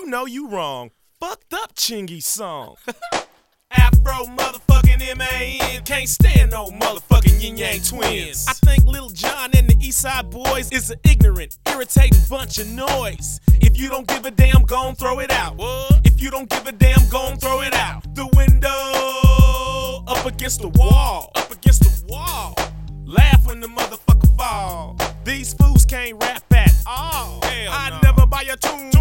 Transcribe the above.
you know you wrong. Fucked up Chingy song. Afro motherfucking M.A.N. Can't stand no motherfucking Yin Yang Twins. I think Lil Jon and the Eastside Boys is an ignorant, irritating bunch of noise. If you don't give a damn, gon' throw it out. What? If you don't give a damn, gon' throw it out. The window, up against the wall. Up against the wall. Laugh when the motherfucker fall. These fools can't rap at all. Hell no. I never buy a tune